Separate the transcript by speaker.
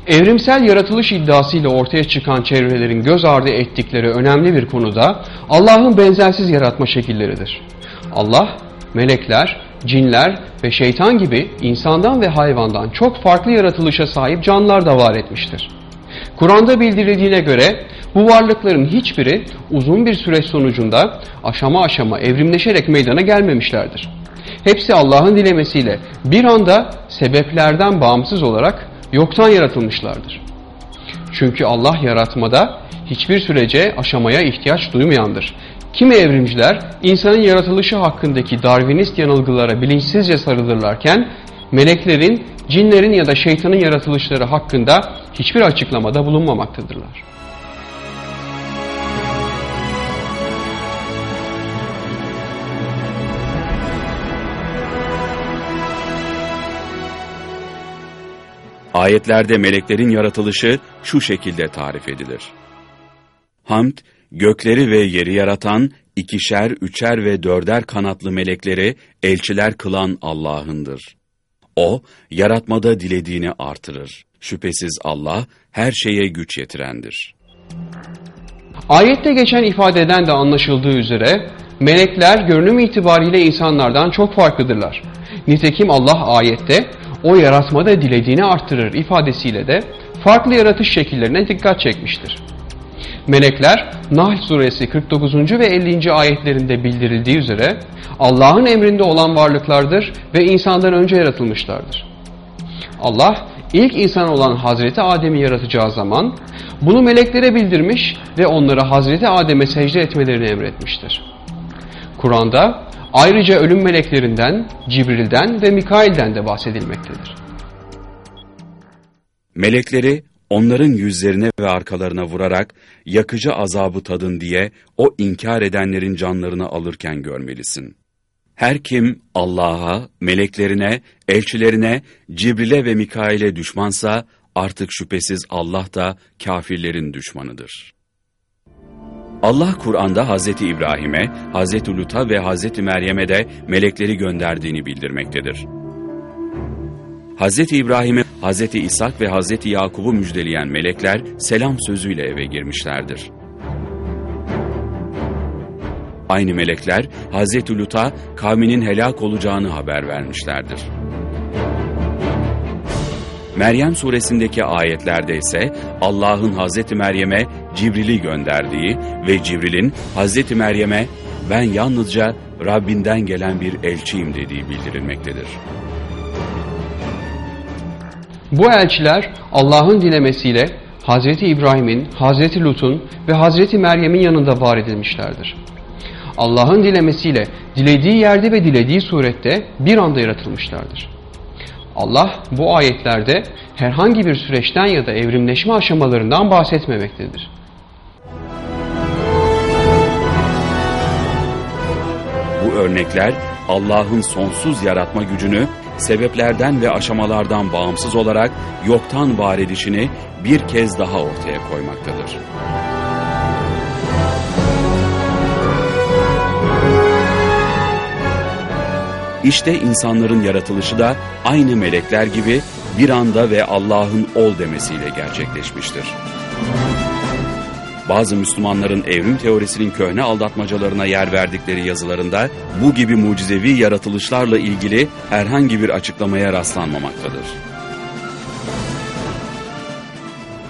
Speaker 1: Evrimsel yaratılış iddiasıyla ortaya çıkan çevrelerin göz ardı ettikleri önemli bir konuda Allah'ın benzersiz yaratma şekilleridir. Allah, melekler, cinler ve şeytan gibi insandan ve hayvandan çok farklı yaratılışa sahip canlılar da var etmiştir. Kur'an'da bildirildiğine göre bu varlıkların hiçbiri uzun bir süreç sonucunda aşama aşama evrimleşerek meydana gelmemişlerdir. Hepsi Allah'ın dilemesiyle bir anda sebeplerden bağımsız olarak yoktan yaratılmışlardır. Çünkü Allah yaratmada hiçbir sürece, aşamaya ihtiyaç duymayandır. Kimi evrimciler insanın yaratılışı hakkındaki Darwinist yanılgılara bilinçsizce sarılırlarken meleklerin, cinlerin ya da şeytanın yaratılışları hakkında hiçbir açıklamada bulunmamaktadırlar.
Speaker 2: Ayetlerde meleklerin yaratılışı şu şekilde tarif edilir. Hamd, gökleri ve yeri yaratan, ikişer, üçer ve dörder kanatlı melekleri elçiler kılan Allah'ındır. O, yaratmada dilediğini artırır. Şüphesiz Allah, her şeye güç yetirendir.
Speaker 1: Ayette geçen ifadeden de anlaşıldığı üzere, melekler görünüm itibariyle insanlardan çok farklıdırlar. Nitekim Allah ayette, o yaratmada dilediğini arttırır ifadesiyle de farklı yaratış şekillerine dikkat çekmiştir. Melekler, Nahl suresi 49. ve 50. ayetlerinde bildirildiği üzere Allah'ın emrinde olan varlıklardır ve insandan önce yaratılmışlardır. Allah, ilk insan olan Hazreti Adem'i yaratacağı zaman bunu meleklere bildirmiş ve onlara Hazreti Adem'e secde etmelerini emretmiştir. Kur'an'da ayrıca ölüm meleklerinden, Cibril'den ve Mikail'den de bahsedilmektedir.
Speaker 2: Melekleri onların yüzlerine ve arkalarına vurarak yakıcı azabı tadın diye o inkar edenlerin canlarını alırken görmelisin. Her kim Allah'a, meleklerine, elçilerine, Cibril'e ve Mikail'e düşmansa artık şüphesiz Allah da kafirlerin düşmanıdır. Allah Kur'an'da Hazreti İbrahim'e, Hazreti Lut'a ve Hazreti Meryem'e de melekleri gönderdiğini bildirmektedir. Hazreti İbrahim'e, Hazreti İshak ve Hazreti Yakub'u müjdeleyen melekler selam sözüyle eve girmişlerdir. Aynı melekler Hazreti Lut'a kavminin helak olacağını haber vermişlerdir. Meryem suresindeki ayetlerde ise Allah'ın Hazreti Meryem'e Cibril'i gönderdiği ve Cibril'in Hazreti Meryem'e ben yalnızca Rabbinden gelen bir elçiyim dediği bildirilmektedir.
Speaker 1: Bu elçiler Allah'ın dilemesiyle Hazreti İbrahim'in, Hazreti Lut'un ve Hazreti Meryem'in yanında var edilmişlerdir. Allah'ın dilemesiyle dilediği yerde ve dilediği surette bir anda yaratılmışlardır. Allah bu ayetlerde herhangi bir süreçten ya da evrimleşme aşamalarından bahsetmemektedir.
Speaker 2: Bu örnekler Allah'ın sonsuz yaratma gücünü sebeplerden ve aşamalardan bağımsız olarak yoktan var edişini bir kez daha ortaya koymaktadır. İşte insanların yaratılışı da aynı melekler gibi bir anda ve Allah'ın ol demesiyle gerçekleşmiştir. Bazı Müslümanların evrim teorisinin köhne aldatmacalarına yer verdikleri yazılarında bu gibi mucizevi yaratılışlarla ilgili herhangi bir açıklamaya rastlanmamaktadır.